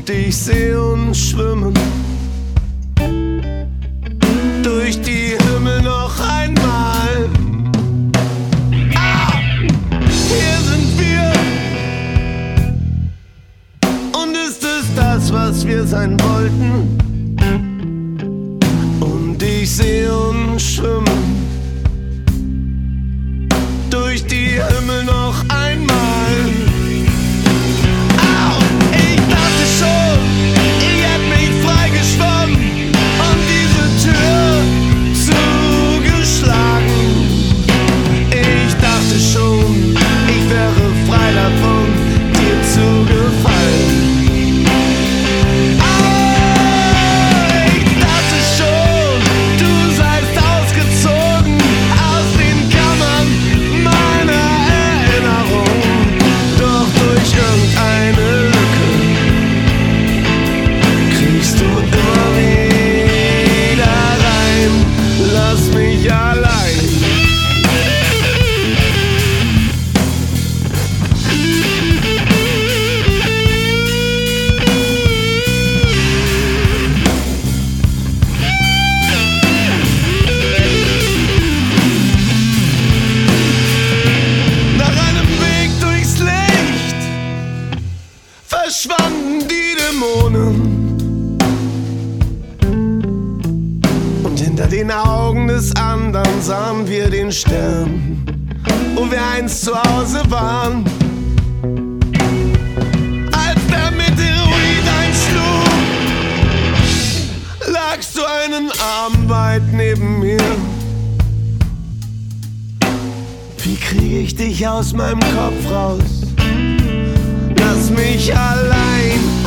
Und ich sehe uns schwimmen durch die Himmel noch einmal. Hier sind wir. Und ist es das, was wir sein wollten? Und ich sehe uns schwimmen durch die Himmel noch einmal. Au, ich dachte schon, ich hätte mich freigeschwommen und diese Tür zugeschlagen. Ich dachte schon, ich wäre frei davon, dir zu gefallen. Ich dachte schon, du seist ausgezogen aus den Kammern meiner Erinnerung. Doch durch irgendeine Lücke kriegst du immer wieder rein. Lass mich allein. Nach einem Weg durchs Licht verschwanden die Dämonen. Und hinter den Augen des anderen sahen wir den Stern, wo wir einst zu Hause waren. Als der Meteorit einschlug, lagst du einen Arm weit neben mir. Wie kriege ich dich aus meinem Kopf raus? Lass mich allein.